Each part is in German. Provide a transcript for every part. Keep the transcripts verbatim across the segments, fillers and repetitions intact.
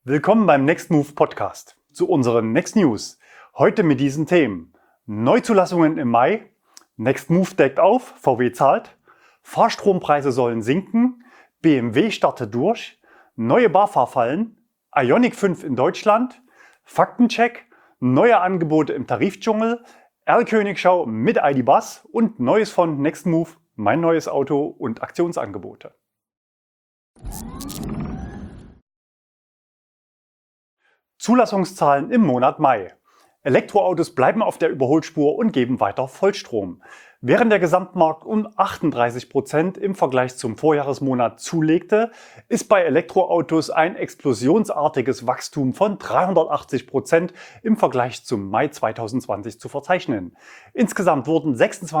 Willkommen beim Next Move Podcast. Zu unseren Next News. Heute mit diesen Themen: Neuzulassungen im Mai, Next Move deckt auf, V W zahlt, Fahrstrompreise sollen sinken, B M W startet durch, neue BAFA-Fallen, Ioniq fünf in Deutschland, Faktencheck, neue Angebote im Tarifdschungel, R-Königschau mit I D. Buzz und Neues von Next Move, mein neues Auto und Aktionsangebote. Zulassungszahlen im Monat Mai. Elektroautos bleiben auf der Überholspur und geben weiter Vollstrom. Während der Gesamtmarkt um achtunddreißig Prozent im Vergleich zum Vorjahresmonat zulegte, ist bei Elektroautos ein explosionsartiges Wachstum von dreihundertachtzig Prozent im Vergleich zum Mai zweitausendzwanzig zu verzeichnen. Insgesamt wurden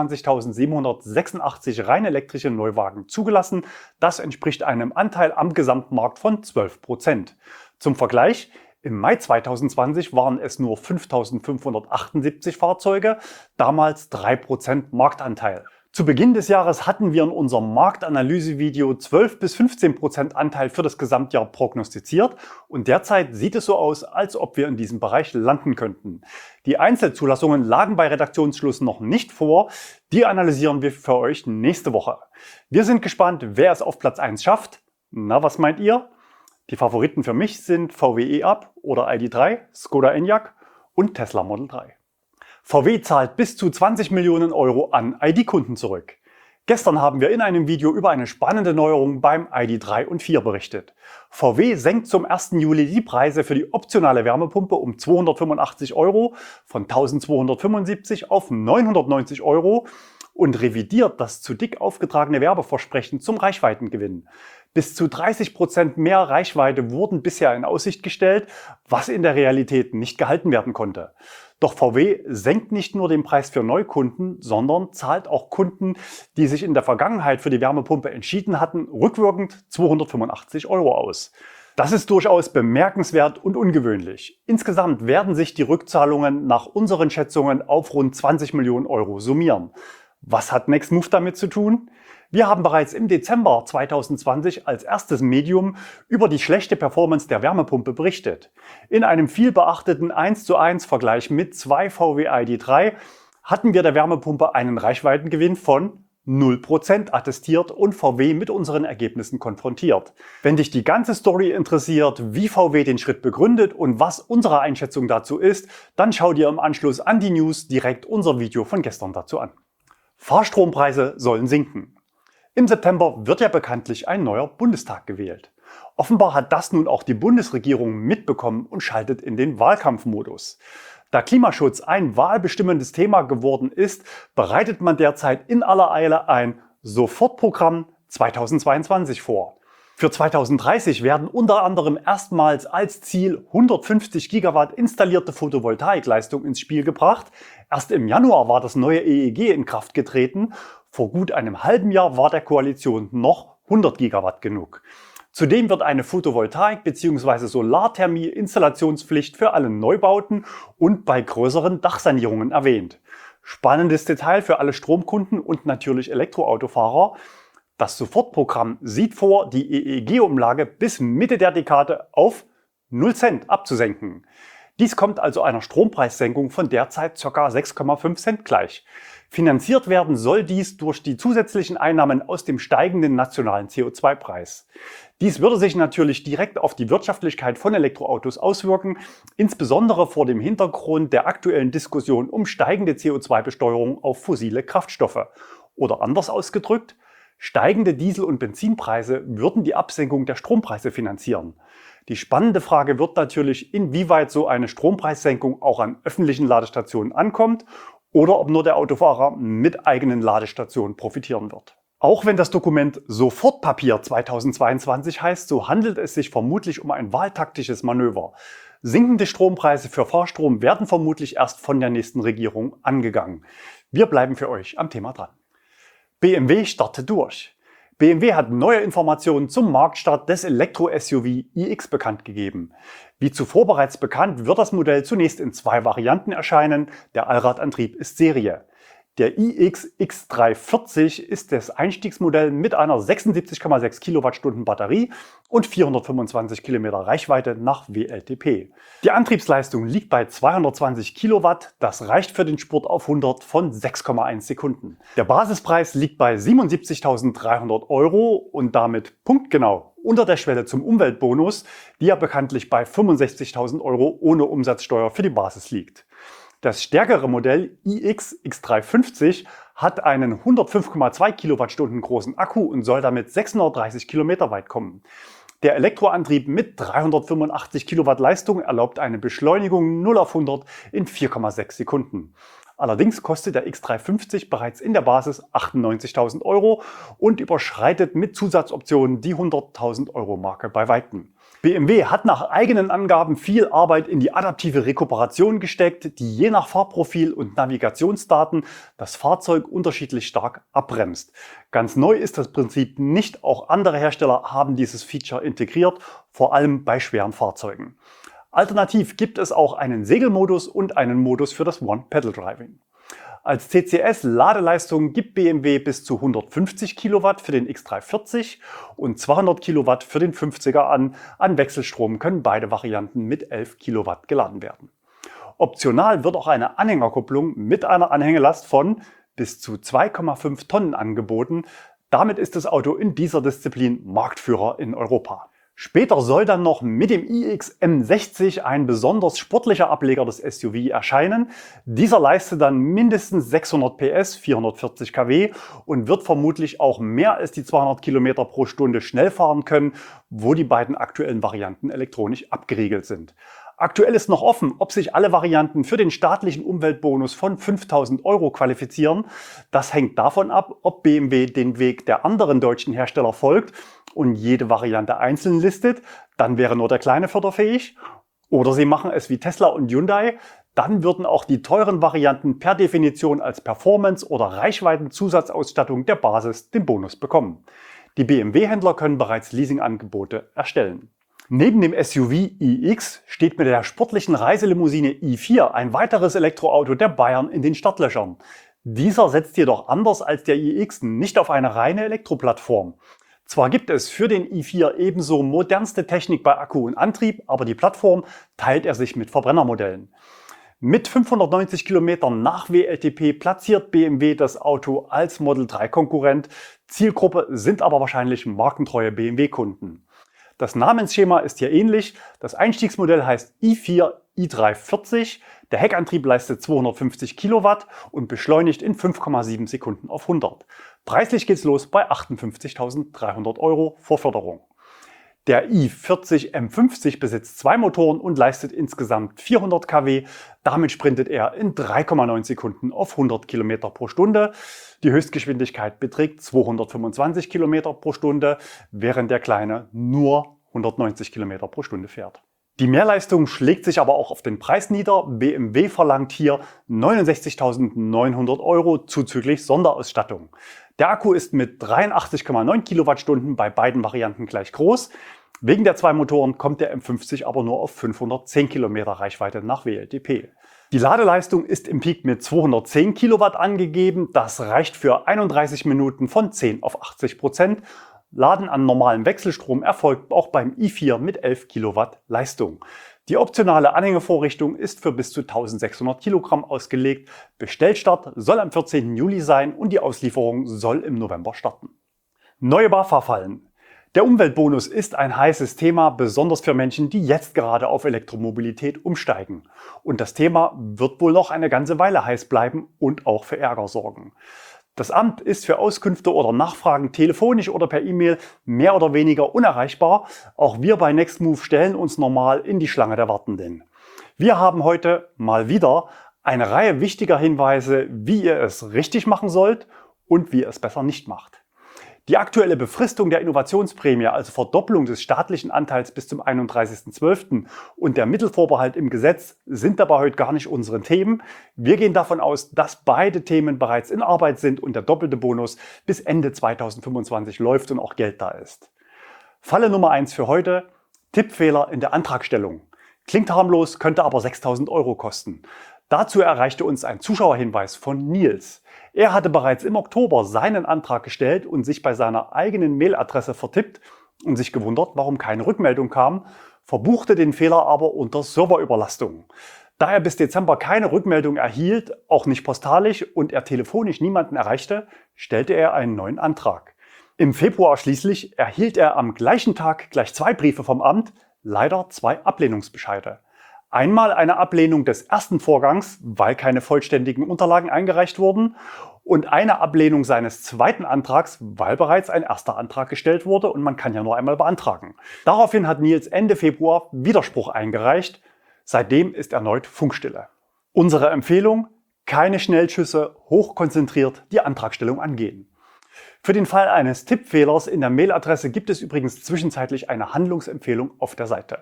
sechsundzwanzigtausendsiebenhundertsechsundachtzig rein elektrische Neuwagen zugelassen. Das entspricht einem Anteil am Gesamtmarkt von zwölf Prozent. Zum Vergleich: Im Mai zweitausendzwanzig waren es nur fünftausendfünfhundertachtundsiebzig Fahrzeuge, damals drei Prozent Marktanteil. Zu Beginn des Jahres hatten wir in unserem Marktanalysevideo zwölf bis fünfzehn Prozent Anteil für das Gesamtjahr prognostiziert und derzeit sieht es so aus, als ob wir in diesem Bereich landen könnten. Die Einzelzulassungen lagen bei Redaktionsschluss noch nicht vor, die analysieren wir für euch nächste Woche. Wir sind gespannt, wer es auf Platz eins schafft. Na, was meint ihr? Die Favoriten für mich sind V W e-up oder I D. drei, Skoda Enyaq und Tesla Model drei. V W zahlt bis zu zwanzig Millionen Euro an I D-Kunden zurück. Gestern haben wir in einem Video über eine spannende Neuerung beim I D. drei und vier berichtet. V W senkt zum ersten Juli die Preise für die optionale Wärmepumpe um zweihundertfünfundachtzig Euro von eintausendzweihundertfünfundsiebzig auf neunhundertneunzig Euro und revidiert das zu dick aufgetragene Werbeversprechen zum Reichweitengewinn. Bis zu dreißig Prozent mehr Reichweite wurden bisher in Aussicht gestellt, was in der Realität nicht gehalten werden konnte. Doch V W senkt nicht nur den Preis für Neukunden, sondern zahlt auch Kunden, die sich in der Vergangenheit für die Wärmepumpe entschieden hatten, rückwirkend zweihundertfünfundachtzig Euro aus. Das ist durchaus bemerkenswert und ungewöhnlich. Insgesamt werden sich die Rückzahlungen nach unseren Schätzungen auf rund zwanzig Millionen Euro summieren. Was hat Next Move damit zu tun? Wir haben bereits im Dezember zweitausendzwanzig als erstes Medium über die schlechte Performance der Wärmepumpe berichtet. In einem viel beachteten eins zu eins Vergleich mit zwei V W I D. drei hatten wir der Wärmepumpe einen Reichweitengewinn von null Prozent attestiert und V W mit unseren Ergebnissen konfrontiert. Wenn dich die ganze Story interessiert, wie V W den Schritt begründet und was unsere Einschätzung dazu ist, dann schau dir im Anschluss an die News direkt unser Video von gestern dazu an. Fahrstrompreise sollen sinken. Im September wird ja bekanntlich ein neuer Bundestag gewählt. Offenbar hat das nun auch die Bundesregierung mitbekommen und schaltet in den Wahlkampfmodus. Da Klimaschutz ein wahlbestimmendes Thema geworden ist, bereitet man derzeit in aller Eile ein Sofortprogramm zweitausendzweiundzwanzig vor. Für zweitausenddreißig werden unter anderem erstmals als Ziel hundertfünfzig Gigawatt installierte Photovoltaikleistung ins Spiel gebracht. Erst im Januar war das neue E E G in Kraft getreten. Vor gut einem halben Jahr war der Koalition noch hundert Gigawatt genug. Zudem wird eine Photovoltaik- bzw. Solarthermie-Installationspflicht für alle Neubauten und bei größeren Dachsanierungen erwähnt. Spannendes Detail für alle Stromkunden und natürlich Elektroautofahrer: Das Sofortprogramm sieht vor, die E E G-Umlage bis Mitte der Dekade auf null Cent abzusenken. Dies kommt also einer Strompreissenkung von derzeit ca. sechs Komma fünf Cent gleich. Finanziert werden soll dies durch die zusätzlichen Einnahmen aus dem steigenden nationalen C O zwei Preis. Dies würde sich natürlich direkt auf die Wirtschaftlichkeit von Elektroautos auswirken, insbesondere vor dem Hintergrund der aktuellen Diskussion um steigende C O zwei Besteuerung auf fossile Kraftstoffe. Oder anders ausgedrückt: Steigende Diesel- und Benzinpreise würden die Absenkung der Strompreise finanzieren. Die spannende Frage wird natürlich, inwieweit so eine Strompreissenkung auch an öffentlichen Ladestationen ankommt oder ob nur der Autofahrer mit eigenen Ladestationen profitieren wird. Auch wenn das Dokument Sofortpapier zweitausendzweiundzwanzig heißt, so handelt es sich vermutlich um ein wahltaktisches Manöver. Sinkende Strompreise für Fahrstrom werden vermutlich erst von der nächsten Regierung angegangen. Wir bleiben für euch am Thema dran. B M W startet durch. B M W hat neue Informationen zum Marktstart des Elektro-S U V iX bekannt gegeben. Wie zuvor bereits bekannt, wird das Modell zunächst in zwei Varianten erscheinen. Der Allradantrieb ist Serie. Der iX X dreihundertvierzig ist das Einstiegsmodell mit einer sechsundsiebzig Komma sechs Kilowattstunden Batterie und vierhundertfünfundzwanzig Kilometer Reichweite nach W L T P. Die Antriebsleistung liegt bei zweihundertzwanzig Kilowatt, das reicht für den Spurt auf hundert von sechs Komma eins Sekunden. Der Basispreis liegt bei siebenundsiebzigtausenddreihundert Euro und damit punktgenau unter der Schwelle zum Umweltbonus, die ja bekanntlich bei fünfundsechzigtausend Euro ohne Umsatzsteuer für die Basis liegt. Das stärkere Modell iX X dreihundertfünfzig hat einen hundertfünf Komma zwei Kilowattstunden großen Akku und soll damit sechshundertdreißig Kilometer weit kommen. Der Elektroantrieb mit dreihundertfünfundachtzig Kilowatt Leistung erlaubt eine Beschleunigung null auf hundert in vier Komma sechs Sekunden. Allerdings kostet der X dreihundertfünfzig bereits in der Basis achtundneunzigtausend Euro und überschreitet mit Zusatzoptionen die hunderttausend Euro Marke bei weitem. B M W hat nach eigenen Angaben viel Arbeit in die adaptive Rekuperation gesteckt, die je nach Fahrprofil und Navigationsdaten das Fahrzeug unterschiedlich stark abbremst. Ganz neu ist das Prinzip nicht, auch andere Hersteller haben dieses Feature integriert, vor allem bei schweren Fahrzeugen. Alternativ gibt es auch einen Segelmodus und einen Modus für das One-Pedal-Driving. Als C C S-Ladeleistung gibt B M W bis zu hundertfünfzig Kilowatt für den X dreihundertvierzig und zweihundert Kilowatt für den fünfziger an. An Wechselstrom können beide Varianten mit elf Kilowatt geladen werden. Optional wird auch eine Anhängerkupplung mit einer Anhängelast von bis zu zwei Komma fünf Tonnen angeboten. Damit ist das Auto in dieser Disziplin Marktführer in Europa. Später soll dann noch mit dem iX M sechzig ein besonders sportlicher Ableger des S U V erscheinen. Dieser leistet dann mindestens sechshundert P S, vierhundertvierzig Kilowatt und wird vermutlich auch mehr als die zweihundert Kilometer pro Stunde schnell fahren können, wo die beiden aktuellen Varianten elektronisch abgeriegelt sind. Aktuell ist noch offen, ob sich alle Varianten für den staatlichen Umweltbonus von fünftausend Euro qualifizieren. Das hängt davon ab, ob B M W den Weg der anderen deutschen Hersteller folgt und jede Variante einzeln listet, dann wäre nur der kleine förderfähig. Oder sie machen es wie Tesla und Hyundai, dann würden auch die teuren Varianten per Definition als Performance- oder Reichweitenzusatzausstattung der Basis den Bonus bekommen. Die B M W-Händler können bereits Leasingangebote erstellen. Neben dem S U V iX steht mit der sportlichen Reiselimousine i vier ein weiteres Elektroauto der Bayern in den Startlöchern. Dieser setzt jedoch anders als der iX nicht auf eine reine Elektroplattform. Zwar gibt es für den i vier ebenso modernste Technik bei Akku und Antrieb, aber die Plattform teilt er sich mit Verbrennermodellen. Mit fünfhundertneunzig Kilometern nach W L T P platziert B M W das Auto als Model drei Konkurrent. Zielgruppe sind aber wahrscheinlich markentreue B M W-Kunden. Das Namensschema ist hier ähnlich. Das Einstiegsmodell heißt i vier i dreihundertvierzig. Der Heckantrieb leistet zweihundertfünfzig Kilowatt und beschleunigt in fünf Komma sieben Sekunden auf hundert. Preislich geht's los bei achtundfünfzigtausenddreihundert Euro vor Förderung. Der i vierzig M fünfzig besitzt zwei Motoren und leistet insgesamt vierhundert Kilowatt. Damit sprintet er in drei Komma neun Sekunden auf hundert Kilometer pro Stunde. Die Höchstgeschwindigkeit beträgt zweihundertfünfundzwanzig Kilometer pro Stunde, während der kleine nur hundertneunzig Kilometer pro Stunde fährt. Die Mehrleistung schlägt sich aber auch auf den Preis nieder. B M W verlangt hier neunundsechzigtausendneunhundert Euro zuzüglich Sonderausstattung. Der Akku ist mit dreiundachtzig Komma neun Kilowattstunden bei beiden Varianten gleich groß. Wegen der zwei Motoren kommt der M fünfzig aber nur auf fünfhundertzehn Kilometer Reichweite nach W L T P. Die Ladeleistung ist im Peak mit zweihundertzehn Kilowatt angegeben. Das reicht für einunddreißig Minuten von zehn auf achtzig Prozent. Laden an normalem Wechselstrom erfolgt auch beim i vier mit elf Kilowatt Leistung. Die optionale Anhängevorrichtung ist für bis zu eintausendsechshundert Kilogramm ausgelegt. Bestellstart soll am vierzehnten Juli sein und die Auslieferung soll im November starten. Neue BAFA-Fallen. Der Umweltbonus ist ein heißes Thema, besonders für Menschen, die jetzt gerade auf Elektromobilität umsteigen. Und das Thema wird wohl noch eine ganze Weile heiß bleiben und auch für Ärger sorgen. Das Amt ist für Auskünfte oder Nachfragen telefonisch oder per E-Mail mehr oder weniger unerreichbar. Auch wir bei Nextmove stellen uns normal in die Schlange der Wartenden. Wir haben heute mal wieder eine Reihe wichtiger Hinweise, wie ihr es richtig machen sollt und wie ihr es besser nicht macht. Die aktuelle Befristung der Innovationsprämie, also Verdoppelung des staatlichen Anteils bis zum einunddreißigsten zwölften und der Mittelvorbehalt im Gesetz sind dabei heute gar nicht unsere Themen. Wir gehen davon aus, dass beide Themen bereits in Arbeit sind und der doppelte Bonus bis Ende zweitausendfünfundzwanzig läuft und auch Geld da ist. Falle Nummer eins für heute: Tippfehler in der Antragstellung. Klingt harmlos, könnte aber sechstausend Euro kosten. Dazu erreichte uns ein Zuschauerhinweis von Nils. Er hatte bereits im Oktober seinen Antrag gestellt und sich bei seiner eigenen Mailadresse vertippt und sich gewundert, warum keine Rückmeldung kam, verbuchte den Fehler aber unter Serverüberlastung. Da er bis Dezember keine Rückmeldung erhielt, auch nicht postalisch, und er telefonisch niemanden erreichte, stellte er einen neuen Antrag. Im Februar schließlich erhielt er am gleichen Tag gleich zwei Briefe vom Amt, leider zwei Ablehnungsbescheide. Einmal eine Ablehnung des ersten Vorgangs, weil keine vollständigen Unterlagen eingereicht wurden, und eine Ablehnung seines zweiten Antrags, weil bereits ein erster Antrag gestellt wurde und man kann ja nur einmal beantragen. Daraufhin hat Nils Ende Februar Widerspruch eingereicht. Seitdem ist erneut Funkstille. Unsere Empfehlung: keine Schnellschüsse, hochkonzentriert die Antragstellung angehen. Für den Fall eines Tippfehlers in der Mailadresse gibt es übrigens zwischenzeitlich eine Handlungsempfehlung auf der Seite.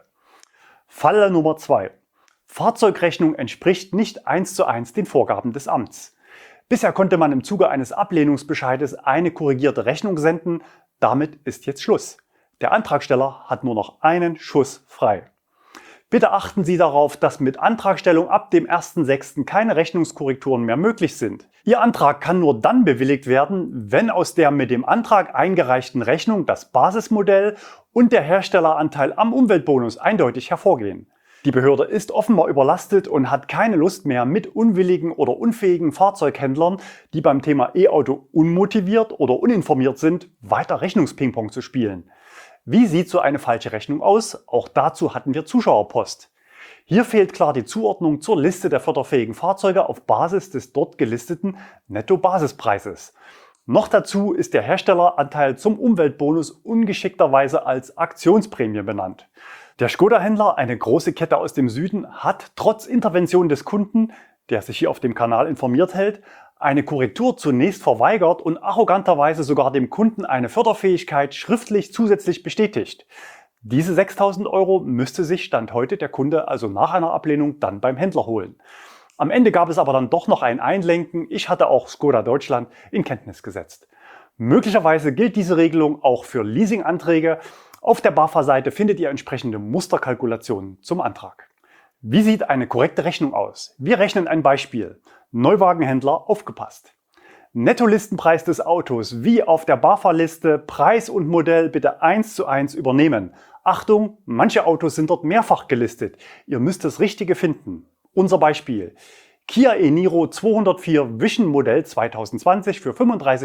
Falle Nummer zwei. Fahrzeugrechnung entspricht nicht eins zu eins den Vorgaben des Amts. Bisher konnte man im Zuge eines Ablehnungsbescheides eine korrigierte Rechnung senden. Damit ist jetzt Schluss. Der Antragsteller hat nur noch einen Schuss frei. Bitte achten Sie darauf, dass mit Antragstellung ab dem ersten sechsten keine Rechnungskorrekturen mehr möglich sind. Ihr Antrag kann nur dann bewilligt werden, wenn aus der mit dem Antrag eingereichten Rechnung das Basismodell und der Herstelleranteil am Umweltbonus eindeutig hervorgehen. Die Behörde ist offenbar überlastet und hat keine Lust mehr, mit unwilligen oder unfähigen Fahrzeughändlern, die beim Thema E-Auto unmotiviert oder uninformiert sind, weiter Rechnungspingpong zu spielen. Wie sieht so eine falsche Rechnung aus? Auch dazu hatten wir Zuschauerpost. Hier fehlt klar die Zuordnung zur Liste der förderfähigen Fahrzeuge auf Basis des dort gelisteten Netto-Basispreises. Noch dazu ist der Herstelleranteil zum Umweltbonus ungeschickterweise als Aktionsprämie benannt. Der Škoda-Händler, eine große Kette aus dem Süden, hat trotz Intervention des Kunden, der sich hier auf dem Kanal informiert hält, eine Korrektur zunächst verweigert und arroganterweise sogar dem Kunden eine Förderfähigkeit schriftlich zusätzlich bestätigt. Diese sechstausend Euro müsste sich Stand heute der Kunde also nach einer Ablehnung dann beim Händler holen. Am Ende gab es aber dann doch noch ein Einlenken. Ich hatte auch Škoda Deutschland in Kenntnis gesetzt. Möglicherweise gilt diese Regelung auch für Leasinganträge. Auf der BAFA-Seite findet ihr entsprechende Musterkalkulationen zum Antrag. Wie sieht eine korrekte Rechnung aus? Wir rechnen ein Beispiel. Neuwagenhändler, aufgepasst. Nettolistenpreis des Autos wie auf der BAFA-Liste, Preis und Modell bitte eins zu eins übernehmen. Achtung, manche Autos sind dort mehrfach gelistet. Ihr müsst das Richtige finden. Unser Beispiel: Kia e-Niro zweihundertvier Vision Modell zwanzig zwanzig für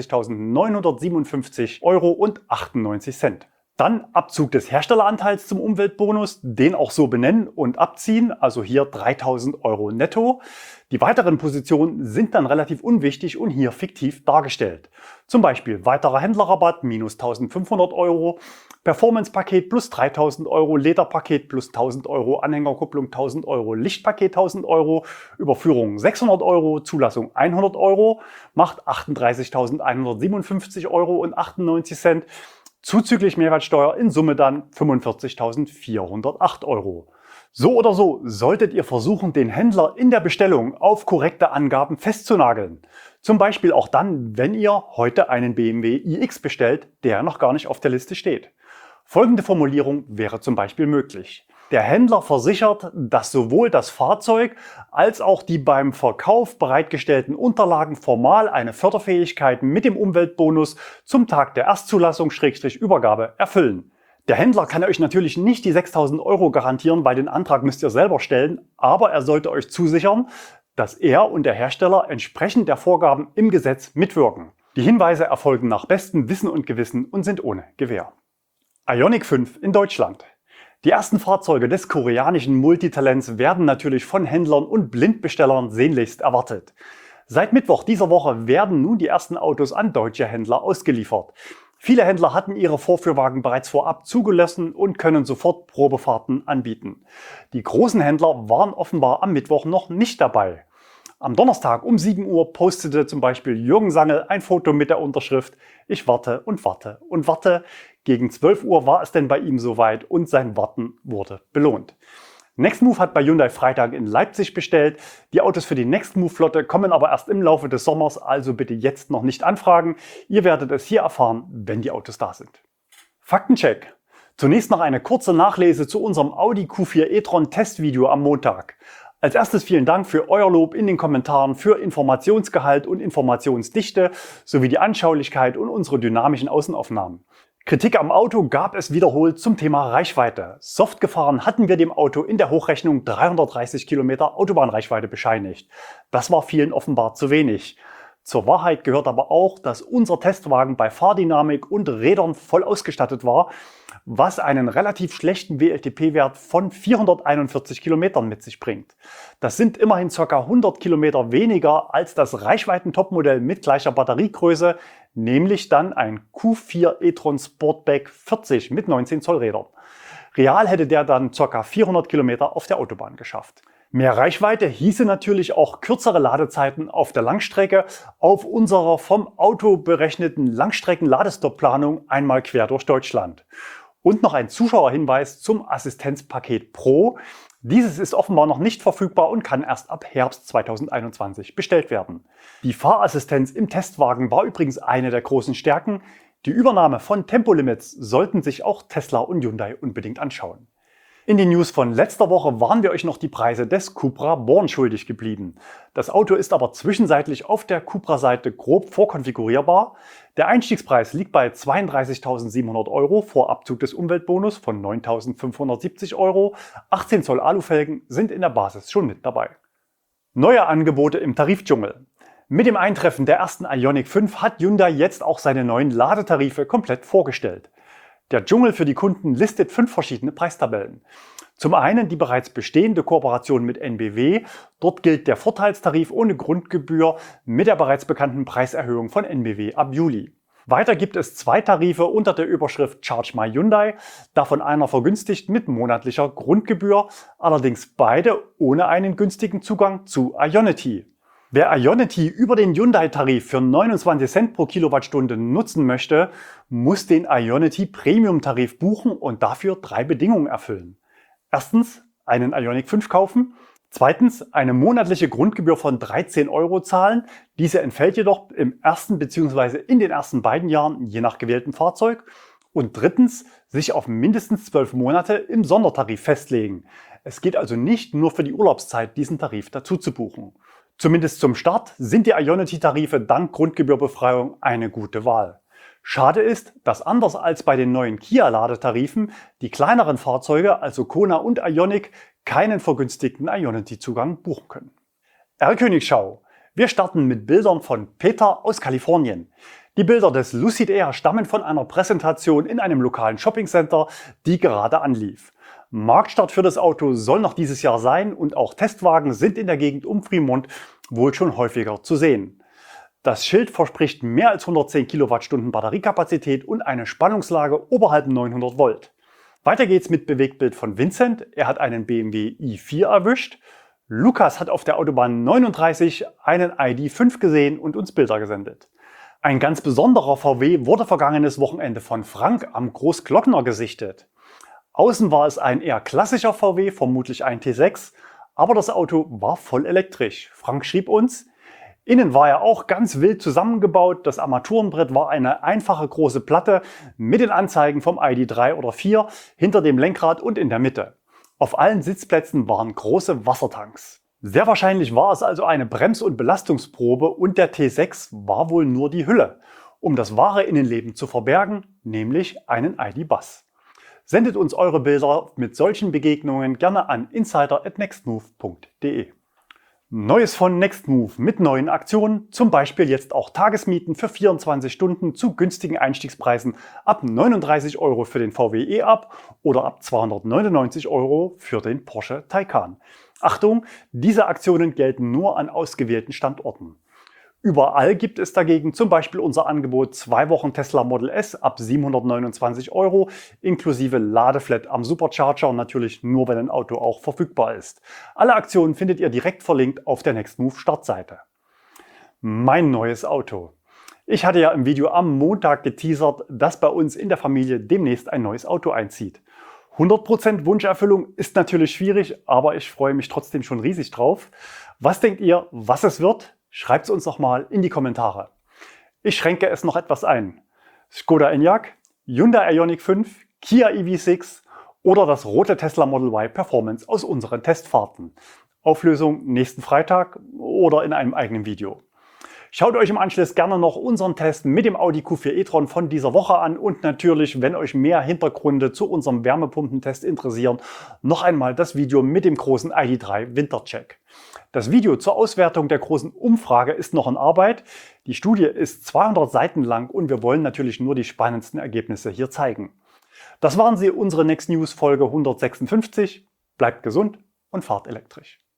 fünfunddreißigtausendneunhundertsiebenundfünfzig Euro und achtundneunzig Cent. Dann Abzug des Herstelleranteils zum Umweltbonus, den auch so benennen und abziehen, also hier dreitausend Euro netto. Die weiteren Positionen sind dann relativ unwichtig und hier fiktiv dargestellt. Zum Beispiel weiterer Händlerrabatt minus eintausendfünfhundert Euro, Performance-Paket plus dreitausend Euro, Lederpaket plus tausend Euro, Anhängerkupplung tausend Euro, Lichtpaket tausend Euro, Überführung sechshundert Euro, Zulassung hundert Euro, macht achtunddreißigtausendeinhundertsiebenundfünfzig Euro und achtundneunzig Cent. Zuzüglich Mehrwertsteuer in Summe dann fünfundvierzigtausendvierhundertacht Euro. So oder so solltet ihr versuchen, den Händler in der Bestellung auf korrekte Angaben festzunageln. Zum Beispiel auch dann, wenn ihr heute einen B M W iX bestellt, der noch gar nicht auf der Liste steht. Folgende Formulierung wäre zum Beispiel möglich: Der Händler versichert, dass sowohl das Fahrzeug als auch die beim Verkauf bereitgestellten Unterlagen formal eine Förderfähigkeit mit dem Umweltbonus zum Tag der Erstzulassung/Übergabe erfüllen. Der Händler kann euch natürlich nicht die sechstausend Euro garantieren, weil den Antrag müsst ihr selber stellen, aber er sollte euch zusichern, dass er und der Hersteller entsprechend der Vorgaben im Gesetz mitwirken. Die Hinweise erfolgen nach bestem Wissen und Gewissen und sind ohne Gewähr. Ioniq fünf in Deutschland. Die ersten Fahrzeuge des koreanischen Multitalents werden natürlich von Händlern und Blindbestellern sehnlichst erwartet. Seit Mittwoch dieser Woche werden nun die ersten Autos an deutsche Händler ausgeliefert. Viele Händler hatten ihre Vorführwagen bereits vorab zugelassen und können sofort Probefahrten anbieten. Die großen Händler waren offenbar am Mittwoch noch nicht dabei. Am Donnerstag um sieben Uhr postete zum Beispiel Jürgen Sangel ein Foto mit der Unterschrift: Ich warte und warte und warte. Gegen zwölf Uhr war es denn bei ihm soweit und sein Warten wurde belohnt. Nextmove hat bei Hyundai Freitag in Leipzig bestellt. Die Autos für die Nextmove-Flotte kommen aber erst im Laufe des Sommers, also bitte jetzt noch nicht anfragen. Ihr werdet es hier erfahren, wenn die Autos da sind. Faktencheck. Zunächst noch eine kurze Nachlese zu unserem Audi Q vier e-tron Testvideo am Montag. Als erstes vielen Dank für euer Lob in den Kommentaren für Informationsgehalt und Informationsdichte sowie die Anschaulichkeit und unsere dynamischen Außenaufnahmen. Kritik am Auto gab es wiederholt zum Thema Reichweite. Soft gefahren hatten wir dem Auto in der Hochrechnung dreihundertdreißig Kilometer Autobahnreichweite bescheinigt. Das war vielen offenbar zu wenig. Zur Wahrheit gehört aber auch, dass unser Testwagen bei Fahrdynamik und Rädern voll ausgestattet war, was einen relativ schlechten W L T P-Wert von vierhunderteinundvierzig Kilometern mit sich bringt. Das sind immerhin ca. hundert Kilometer weniger als das Reichweiten-Topmodell mit gleicher Batteriegröße, nämlich dann ein Q vier e-tron Sportback vierzig mit neunzehn Zoll Rädern. Real hätte der dann ca. vierhundert Kilometer auf der Autobahn geschafft. Mehr Reichweite hieße natürlich auch kürzere Ladezeiten auf der Langstrecke auf unserer vom Auto berechneten Langstrecken-Ladestop-Planung einmal quer durch Deutschland. Und noch ein Zuschauerhinweis zum Assistenzpaket Pro. Dieses ist offenbar noch nicht verfügbar und kann erst ab Herbst zweitausendeinundzwanzig bestellt werden. Die Fahrassistenz im Testwagen war übrigens eine der großen Stärken. Die Übernahme von Tempolimits sollten sich auch Tesla und Hyundai unbedingt anschauen. In den News von letzter Woche waren wir euch noch die Preise des Cupra Born schuldig geblieben. Das Auto ist aber zwischenzeitlich auf der Cupra-Seite grob vorkonfigurierbar. Der Einstiegspreis liegt bei zweiunddreißigtausendsiebenhundert Euro vor Abzug des Umweltbonus von neuntausendfünfhundertsiebzig Euro. achtzehn Zoll Alufelgen sind in der Basis schon mit dabei. Neue Angebote im Tarifdschungel. Mit dem Eintreffen der ersten Ioniq fünf hat Hyundai jetzt auch seine neuen Ladetarife komplett vorgestellt. Der Dschungel für die Kunden listet fünf verschiedene Preistabellen. Zum einen die bereits bestehende Kooperation mit N B W. Dort gilt der Vorteilstarif ohne Grundgebühr mit der bereits bekannten Preiserhöhung von N B W ab Juli. Weiter gibt es zwei Tarife unter der Überschrift Charge My Hyundai, davon einer vergünstigt mit monatlicher Grundgebühr, allerdings beide ohne einen günstigen Zugang zu Ionity. Wer Ionity über den Hyundai-Tarif für neunundzwanzig Cent pro Kilowattstunde nutzen möchte, muss den Ionity Premium-Tarif buchen und dafür drei Bedingungen erfüllen. Erstens, einen Ioniq fünf kaufen. Zweitens, eine monatliche Grundgebühr von dreizehn Euro zahlen. Diese entfällt jedoch im ersten bzw. in den ersten beiden Jahren, je nach gewähltem Fahrzeug. Und drittens, sich auf mindestens zwölf Monate im Sondertarif festlegen. Es geht also nicht nur für die Urlaubszeit, diesen Tarif dazu zu buchen. Zumindest zum Start sind die Ionity-Tarife dank Grundgebührbefreiung eine gute Wahl. Schade ist, dass anders als bei den neuen Kia-Ladetarifen die kleineren Fahrzeuge, also Kona und Ioniq, keinen vergünstigten Ionity-Zugang buchen können. R-Königschau. Wir starten mit Bildern von Peter aus Kalifornien. Die Bilder des Lucid Air stammen von einer Präsentation in einem lokalen Shoppingcenter, die gerade anlief. Marktstart für das Auto soll noch dieses Jahr sein und auch Testwagen sind in der Gegend um Fremont wohl schon häufiger zu sehen. Das Schild verspricht mehr als hundertzehn Kilowattstunden Batteriekapazität und eine Spannungslage oberhalb neunhundert Volt. Weiter geht's mit Bewegtbild von Vincent. Er hat einen B M W i vier erwischt. Lukas hat auf der Autobahn neununddreißig einen I D fünf gesehen und uns Bilder gesendet. Ein ganz besonderer V W wurde vergangenes Wochenende von Frank am Großglockner gesichtet. Außen war es ein eher klassischer V W, vermutlich ein T sechs, aber das Auto war voll elektrisch. Frank schrieb uns, innen war er auch ganz wild zusammengebaut, das Armaturenbrett war eine einfache große Platte mit den Anzeigen vom I D drei oder vier hinter dem Lenkrad und in der Mitte. Auf allen Sitzplätzen waren große Wassertanks. Sehr wahrscheinlich war es also eine Brems- und Belastungsprobe und der T sechs war wohl nur die Hülle, um das wahre Innenleben zu verbergen, nämlich einen I D-Bus. Sendet uns eure Bilder mit solchen Begegnungen gerne an insider at nextmove punkt de. Neues von Nextmove mit neuen Aktionen, zum Beispiel jetzt auch Tagesmieten für vierundzwanzig Stunden zu günstigen Einstiegspreisen ab neununddreißig Euro für den V W E-Up oder ab zweihundertneunundneunzig Euro für den Porsche Taycan. Achtung, diese Aktionen gelten nur an ausgewählten Standorten. Überall gibt es dagegen zum Beispiel unser Angebot zwei Wochen Tesla Model S ab siebenhundertneunundzwanzig Euro inklusive Ladeflat am Supercharger, natürlich nur wenn ein Auto auch verfügbar ist. Alle Aktionen findet ihr direkt verlinkt auf der Nextmove Startseite. Mein neues Auto. Ich hatte ja im Video am Montag geteasert, dass bei uns in der Familie demnächst ein neues Auto einzieht. hundert Prozent Wunscherfüllung ist natürlich schwierig, aber ich freue mich trotzdem schon riesig drauf. Was denkt ihr, was es wird? Schreibt es uns doch mal in die Kommentare. Ich schränke es noch etwas ein. Skoda Enyaq, Hyundai Ioniq fünf, Kia E V sechs oder das rote Tesla Model Y Performance aus unseren Testfahrten. Auflösung nächsten Freitag oder in einem eigenen Video. Schaut euch im Anschluss gerne noch unseren Test mit dem Audi Q vier e-tron von dieser Woche an und natürlich, wenn euch mehr Hintergründe zu unserem Wärmepumpentest interessieren, noch einmal das Video mit dem großen I D drei Wintercheck. Das Video zur Auswertung der großen Umfrage ist noch in Arbeit. Die Studie ist zweihundert Seiten lang und wir wollen natürlich nur die spannendsten Ergebnisse hier zeigen. Das waren sie, unsere Next News Folge hundertsechsundfünfzig. Bleibt gesund und fahrt elektrisch.